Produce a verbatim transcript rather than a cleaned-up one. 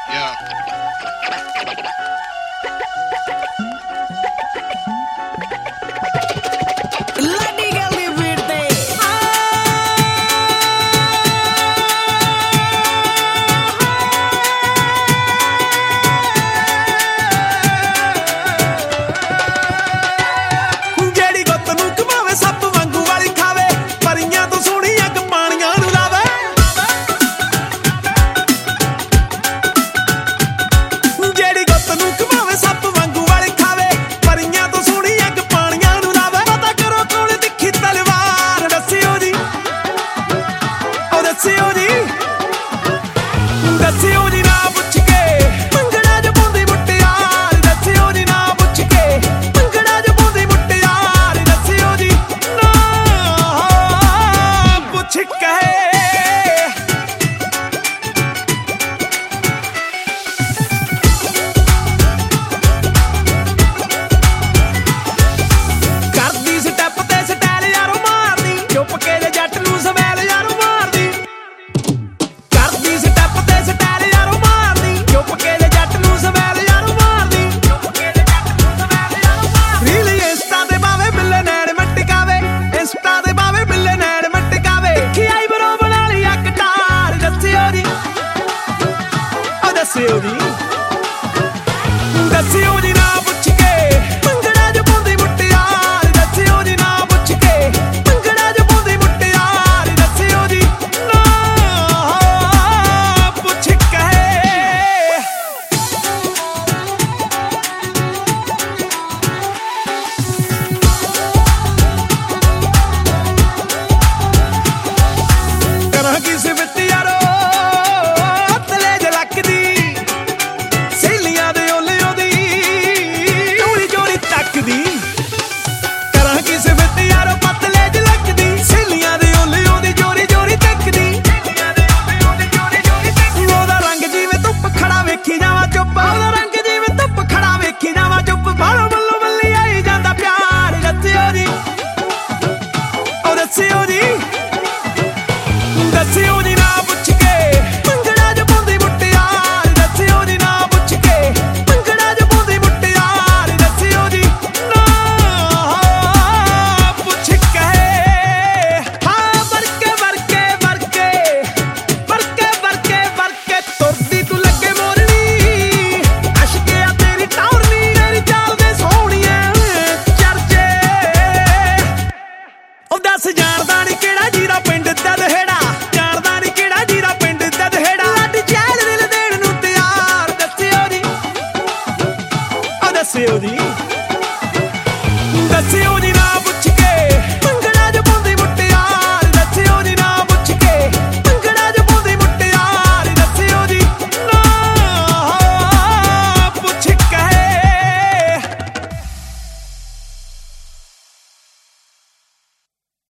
Yeah. Lady Gally birthday. ਜਿਹੜੀ ਗੁੱਤ ਨੂੰ ਘਮਾਵੇ ਸੱਪ ਵਾਂਗੂ ਵਾਲੀ ਖਾਵੇ ਪਰੀਆਂ ਤੋਂ ਸੋਹਣੀ ਅੱਗ ਪਾਣੀਆਂ ਨੂੰ ਲਾਵੇ ਜਿਹੜੀ ਗੁੱਤ ਨੂੰ ਘਮਾਵੇ ਸੱਪ ਵਾਂਗੂ ਵਾਲੀ ਖਾਵੇ ਪਰੀਆਂ ਤੋਂ ਸੋਹਣੀ ਅੱਗ ਪਾਣੀਆਂ ਨੂੰ ਲਾਵੇ ਪਤਾ ਕਰੋ ਕੋਲ ਦਿਖੀ ਤਲਵਾਰ ਦੱਸਿਓ ਜੀ ਉਹ ਦੱਸਿਓ ਜੀ ਦੱਸਿਓ ਜੀ ਨਾ ਪੁੱਛ ਕੇ ਮੰਗੜਾ ਚ ਪਾਉਂਦੀ ਮੁੱਟਿਆਰ ਦੱਸਿਓ ਜੀ ਨਾ ਪੁੱਛ ਕੇ ਮੰਗੜਾ ਚ ਪਾਉਂਦੀ ਮੁੱਟਿਆਰ ਦੱਸਿਓ ਜੀ ਨਾ ਪੁੱਛ ਕੇ ਕਰਦੀ ਸਟੈਪ ਤੇ ਸਟਾਈਲ ਯਾਰੋ ਮਾਰਦੀ ਚੁੱਪ ਕੇ ਜੇ ਜੱਟ ਨੂੰ ਸਮੈਲ ਯਾਰੋ ਮਾਰਦੀ ਕਰਦੀ ਸਟੈਪ ਤੇ ਸਟਾਈਲ ਯਾਰੋ ਮਾਰਦੀ ਚੁੱਪ ਕੇ ਜੇ ਜੱਟ ਨੂੰ ਸਮੈਲ ਯਾਰੋ ਮਾਰਦੀ ਚੁੱਪ ਕੇ ਜੇ ਜੱਟ ਨੂੰ ਸਮੈਲ ਯਾਰੋ ਮਾਰਦੀ ਰੀਲ ਇੰਸਟਾ ਤੇ ਬਾਵੇ ਮਿਲੇ ਨੈਣ ਮਟਕਾਵੇ ਇੰਸਟਾ ਤੇ ਬਾਵੇ ਮਿਲੇ ਨੈਣ ਮਟਕਾਵੇ ਕੀ ਆਈ ਬਰੋ ਬਣਾ ਲਈ ਆ ਕਟਾਰ ਦੱਸਿਓ ਜੀ ਉਹ ਦੱਸਿਓ ਜੀ ਦੱਸਿਓ ਜੀ ਨਾ ਪੁੱਛ ਕੇ ਮੰਗੜਾ ਚ ਪਾਉਂਦੀ ਮੁੱਟਿਆਰ ਦੱਸਿਓ ਜੀ ਨਾ ਪੁੱਛ ਕੇ ਮੰਗੜਾ ਚ ਪਾਉਂਦੀ ਮੁੱਟਿਆਰ ਦੱਸਿਓ ਜੀ ਨਾ ਪੁੱਛ ਕੇ ਕਰਾਂ ਕਿਸੇ ਵਿੱਚ ਯਾਰੋ ਤਲੇ ਜ ਲੱਕਦੀ ਸਹੇਲੀਆਂ ਦੇ ਓਲੇ ਉਹਦੀ ਚੋਰੀ ਚੋਰੀ ਤੱਕਦੀ ਕਰਾਂ ਕਿਸੇ ਵਿੱਚ ਯਾਰੋ ਪਤਲੇ ਜ ਲੱਕਦੀ ਸਹੇਲੀਆਂ ਦੇ ਓਲੇ ਉਹਦੀ ਚੋਰੀ ਚੋਰੀ ਤੱਕਦੀ ਉਹਦਾ ਰੰਗ ਜਿਵੇਂ ਧੁੱਪ ਖੜਾ ਵੇਖੀ ਜਾਵਾਂ ਚੁੱਪ ਉਹਦਾ ਰੰਗ ਜਿਵੇਂ ਧੁੱਪ ਖੜਾ ਵੇਖੀ ਜਾਵਾਂ ਚੁੱਪ ਬਾਹਰੋਂ ਬੱਲੋ ਬੱਲੀ ਆਈ ਜਾਂਦਾ ਪਿਆਰ ਦੱਸਿਓ ਜੀ ਉਹ ਦੱਸਿਓ ਜੀ ਦੱਸਿਓ ਜੀ ਨਾ ਪੁੱਛ ਕੇ ਮੰਗੜਾ ਚ ਪਾਉਂਦੀ ਮੁੱਟਿਆਰ ਦੱਸਿਓ ਜੀ ਨਾ ਪੁੱਛ ਕੇ ਮੰਗੜਾ ਚ ਪਾਉਂਦੀ ਮੁੱਟਿਆਰ ਦੱਸਿਓ ਜੀ ਨਾ ਪੁੱਛ ਕੇ ਹਾਂ ਵਰਕੇ ਵਰਕੇ ਵਰਕੇ ਵਰਕੇ ਵਰਕੇ ਵਰਕੇ ਤੁਰਦੀ ਤੂੰ ਲੱਗੇ ਮੋਰਨੀ ਅਸ਼ਕਿਆ ਤੇਰੀ ਟਾਉਰਨੀ ਮੇਰੀ ਚਾਲ ਦੇ ਸੋਹਣੀਆਂ ਚਰਚੇ ਉਹ ਦੱਸ ਜਾਣਦਾ ਨੀ ਕਿਹੜਾ ਜੀਰਾ ਪਿੰਡ ਦਦਹੇੜਾ ਜਾਣਦਾ ਨੀ ਕਿਹੜਾ ਜੀਰਾ ਪਿੰਡ ਦਦਹੇੜਾ ਲੱਡ ਚੈਲ ਦਿਲ ਦੇਣ ਨੂੰ ਤਿਆਰ ਦੱਸਿਓ ਜੀ ਉਹ ਦੱਸਿਓ ਜੀ